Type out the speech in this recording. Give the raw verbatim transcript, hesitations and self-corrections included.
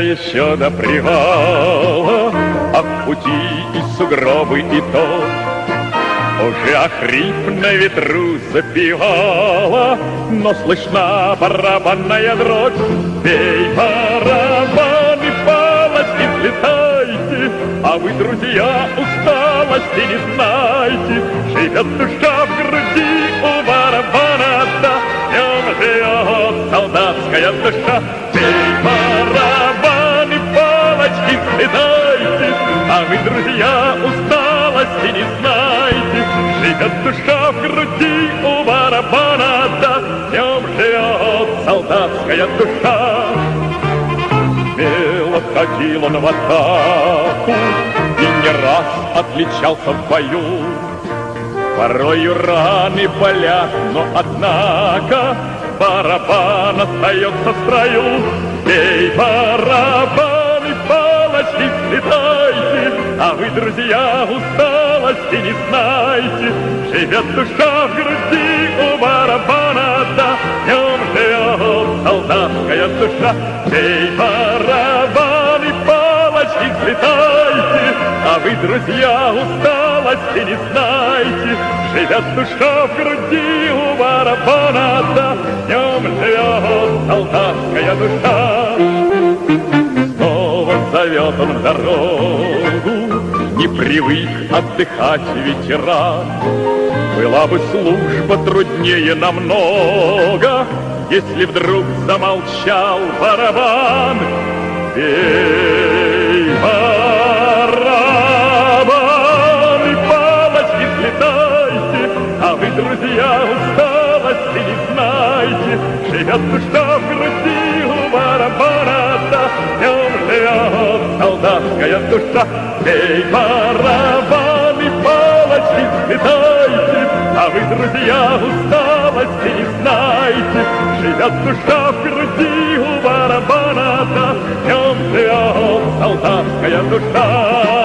еще до привала, а в пути и сугробы, и то уже охрип на ветру запевала, но слышна барабанная дрожь. Бей барабаны, палочки, взлетайте, а вы, друзья, усталости не знайте. Живет душа в груди у барабана, да, в нем живет солдатская душа. Бей барабаны, палочки, взлетайте, а вы, друзья, усталости не знаете. Живет душа в груди у барабана, да, в нем живет солдатская душа. Смело ходил он в атаку и не раз отличался в бою. Порою раны болят, но однако барабан остается в строю. Бей барабаны, палочки, взлетайте, а вы, друзья, усталости не знаете. Живет душа в груди у барабана, да, в нем живет солдатская душа. Бей барабаны, палочки, взлетайте, а вы, друзья, усталости не знаете. Живет душа в груди у барабана, да, в нем живет солдатская душа. Снова зовет он в дорогу, не привык отдыхать ветеран. Была бы служба труднее намного, если вдруг замолчал барабан. Бей барабаны, палочки, взлетайте, а вы, друзья, усталости не знаете. Живет душа в груди у барабана, да, в нем живет солдатская душа. Бей барабаны, палочки, взлетайте, а вы, друзья, усталости не знаете. Живет душа в груди у барабана, да, в нем живет солдатская душа.